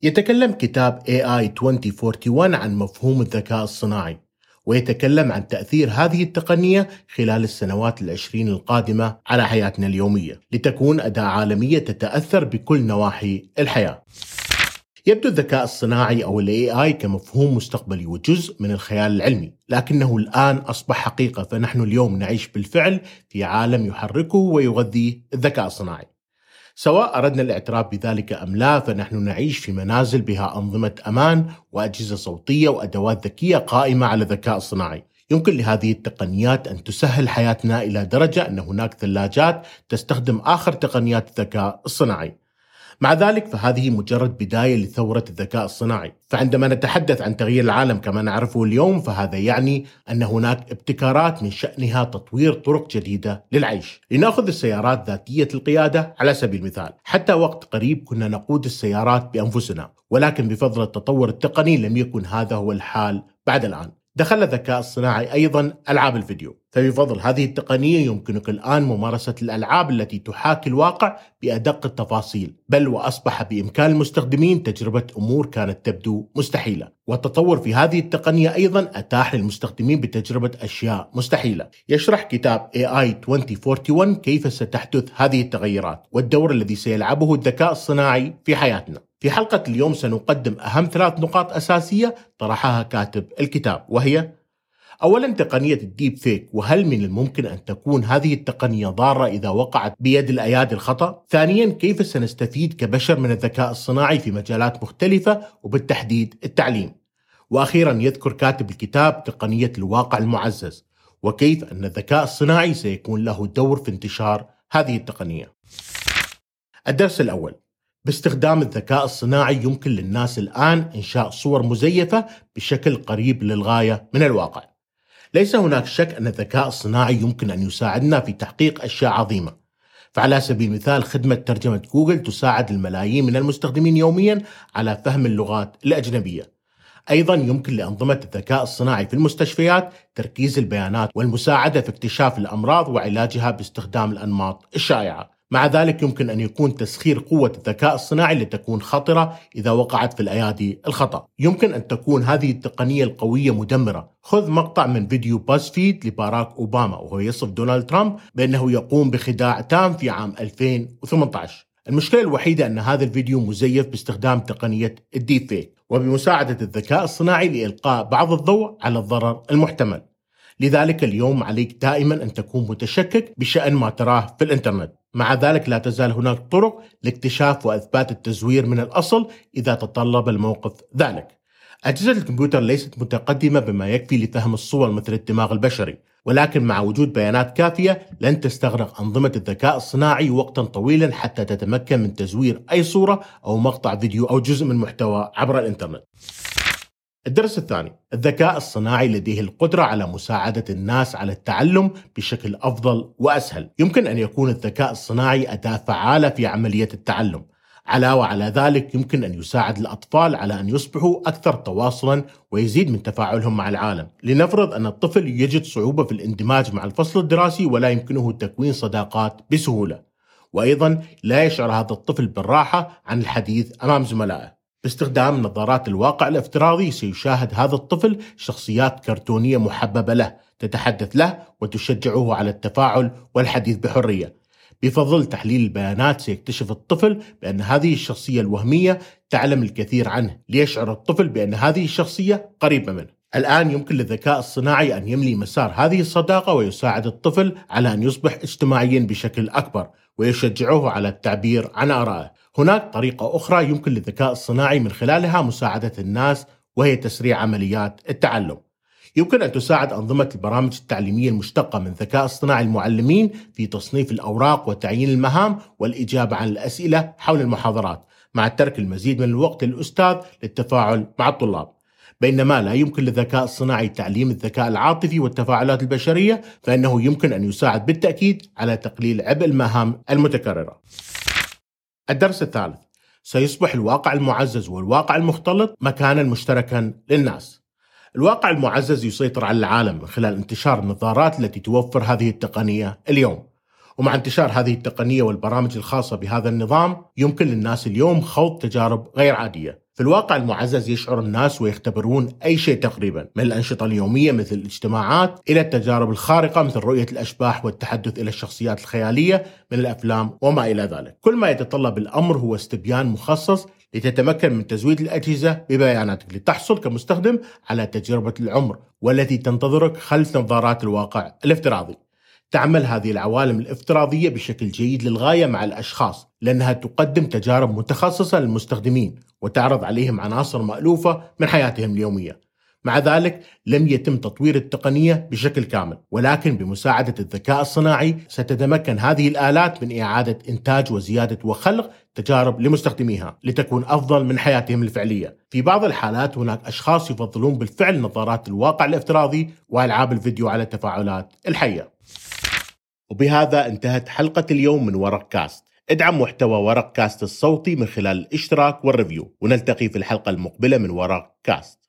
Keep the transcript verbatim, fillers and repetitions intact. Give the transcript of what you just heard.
يتكلم كتاب إيه آي ألفين وواحد وأربعين عن مفهوم الذكاء الصناعي، ويتكلم عن تأثير هذه التقنية خلال السنوات العشرين القادمة على حياتنا اليومية، لتكون أداة عالمية تتأثر بكل نواحي الحياة. يبدو الذكاء الصناعي أو ال إيه آي كمفهوم مستقبلي وجزء من الخيال العلمي، لكنه الآن أصبح حقيقة، فنحن اليوم نعيش بالفعل في عالم يحركه ويغذيه الذكاء الصناعي. سواء أردنا الاعتراف بذلك أم لا، فنحن نعيش في منازل بها أنظمة أمان وأجهزة صوتية وأدوات ذكية قائمة على الذكاء الصناعي. يمكن لهذه التقنيات أن تسهل حياتنا إلى درجة أن هناك ثلاجات تستخدم آخر تقنيات الذكاء الصناعي. مع ذلك فهذه مجرد بداية لثورة الذكاء الصناعي، فعندما نتحدث عن تغيير العالم كما نعرفه اليوم، فهذا يعني أن هناك ابتكارات من شأنها تطوير طرق جديدة للعيش. لنأخذ السيارات ذاتية القيادة على سبيل المثال، حتى وقت قريب كنا نقود السيارات بأنفسنا، ولكن بفضل التطور التقني لم يكن هذا هو الحال بعد الآن. دخل الذكاء الصناعي أيضا ألعاب الفيديو، فبفضل هذه التقنية يمكنك الآن ممارسة الألعاب التي تحاكي الواقع بأدق التفاصيل، بل وأصبح بإمكان المستخدمين تجربة أمور كانت تبدو مستحيلة. والتطور في هذه التقنية أيضا أتاح للمستخدمين بتجربة أشياء مستحيلة. يشرح كتاب إيه آي ألفين وواحد وأربعين كيف ستحدث هذه التغيرات والدور الذي سيلعبه الذكاء الصناعي في حياتنا. في حلقة اليوم سنقدم أهم ثلاث نقاط أساسية طرحها كاتب الكتاب، وهي: أولاً، تقنية الديب فيك، وهل من الممكن أن تكون هذه التقنية ضارة إذا وقعت بيد الأيادي الخطأ؟ ثانياً، كيف سنستفيد كبشر من الذكاء الصناعي في مجالات مختلفة وبالتحديد التعليم؟ وأخيراً، يذكر كاتب الكتاب تقنية الواقع المعزز، وكيف أن الذكاء الصناعي سيكون له دور في انتشار هذه التقنية. الدرس الأول: باستخدام الذكاء الصناعي يمكن للناس الآن إنشاء صور مزيفة بشكل قريب للغاية من الواقع. ليس هناك شك أن الذكاء الصناعي يمكن أن يساعدنا في تحقيق أشياء عظيمة. فعلى سبيل المثال، خدمة ترجمة جوجل تساعد الملايين من المستخدمين يوميا على فهم اللغات الأجنبية. أيضا يمكن لأنظمة الذكاء الصناعي في المستشفيات تركيز البيانات والمساعدة في اكتشاف الأمراض وعلاجها باستخدام الأنماط الشائعة. مع ذلك يمكن أن يكون تسخير قوة الذكاء الصناعي لتكون خطرة إذا وقعت في الأيادي الخطأ. يمكن أن تكون هذه التقنية القوية مدمرة. خذ مقطع من فيديو بازفيد لباراك أوباما وهو يصف دونالد ترامب بأنه يقوم بخداع تام في عام ألفين وثمانية عشر. المشكلة الوحيدة أن هذا الفيديو مزيف باستخدام تقنية الديب فيك وبمساعدة الذكاء الصناعي لإلقاء بعض الضوء على الضرر المحتمل. لذلك اليوم عليك دائما أن تكون متشكك بشأن ما تراه في الإنترنت. مع ذلك لا تزال هناك طرق لاكتشاف وإثبات التزوير من الأصل إذا تطلب الموقف ذلك. أجهزة الكمبيوتر ليست متقدمة بما يكفي لفهم الصور مثل الدماغ البشري، ولكن مع وجود بيانات كافية لن تستغرق أنظمة الذكاء الصناعي وقتا طويلا حتى تتمكن من تزوير أي صورة أو مقطع فيديو أو جزء من محتوى عبر الإنترنت. الدرس الثاني: الذكاء الصناعي لديه القدرة على مساعدة الناس على التعلم بشكل أفضل وأسهل. يمكن أن يكون الذكاء الصناعي أداة فعالة في عملية التعلم. علاوة على ذلك يمكن أن يساعد الأطفال على أن يصبحوا أكثر تواصلا ويزيد من تفاعلهم مع العالم. لنفرض أن الطفل يجد صعوبة في الاندماج مع الفصل الدراسي ولا يمكنه تكوين صداقات بسهولة، وأيضا لا يشعر هذا الطفل بالراحة عن الحديث أمام زملائه. باستخدام نظارات الواقع الافتراضي سيشاهد هذا الطفل شخصيات كرتونية محببة له تتحدث له وتشجعه على التفاعل والحديث بحرية. بفضل تحليل البيانات سيكتشف الطفل بأن هذه الشخصية الوهمية تعلم الكثير عنه، ليشعر الطفل بأن هذه الشخصية قريبة منه. الآن يمكن للذكاء الصناعي أن يملي مسار هذه الصداقة ويساعد الطفل على أن يصبح اجتماعيا بشكل أكبر ويشجعه على التعبير عن آرائه. هناك طريقة أخرى يمكن للذكاء الصناعي من خلالها مساعدة الناس، وهي تسريع عمليات التعلم. يمكن أن تساعد أنظمة البرامج التعليمية المشتقة من الذكاء الصناعي المعلمين في تصنيف الأوراق وتعيين المهام والإجابة عن الأسئلة حول المحاضرات، مع ترك المزيد من الوقت للأستاذ للتفاعل مع الطلاب. بينما لا يمكن للذكاء الصناعي تعليم الذكاء العاطفي والتفاعلات البشرية، فإنه يمكن أن يساعد بالتأكيد على تقليل عبء المهام المتكررة. الدرس الثالث: سيصبح الواقع المعزز والواقع المختلط مكانا مشتركا للناس. الواقع المعزز يسيطر على العالم من خلال انتشار النظارات التي توفر هذه التقنية اليوم. ومع انتشار هذه التقنية والبرامج الخاصة بهذا النظام يمكن للناس اليوم خوض تجارب غير عادية. في الواقع المعزز يشعر الناس ويختبرون أي شيء تقريبا، من الأنشطة اليومية مثل الاجتماعات إلى التجارب الخارقة مثل رؤية الأشباح والتحدث إلى الشخصيات الخيالية من الأفلام وما إلى ذلك. كل ما يتطلب الأمر هو استبيان مخصص لتتمكن من تزويد الأجهزة ببياناتك لتحصل كمستخدم على تجربة العمر والتي تنتظرك خلف نظارات الواقع الافتراضي. تعمل هذه العوالم الافتراضية بشكل جيد للغاية مع الأشخاص، لأنها تقدم تجارب متخصصة للمستخدمين وتعرض عليهم عناصر مألوفة من حياتهم اليومية. مع ذلك لم يتم تطوير التقنية بشكل كامل، ولكن بمساعدة الذكاء الصناعي ستتمكن هذه الآلات من إعادة إنتاج وزيادة وخلق تجارب لمستخدميها لتكون أفضل من حياتهم الفعلية. في بعض الحالات هناك أشخاص يفضلون بالفعل نظارات الواقع الافتراضي وألعاب الفيديو على التفاعلات الحية. وبهذا انتهت حلقة اليوم من ورق كاست. ادعم محتوى ورق كاست الصوتي من خلال الاشتراك والريفيو، ونلتقي في الحلقة المقبلة من ورق كاست.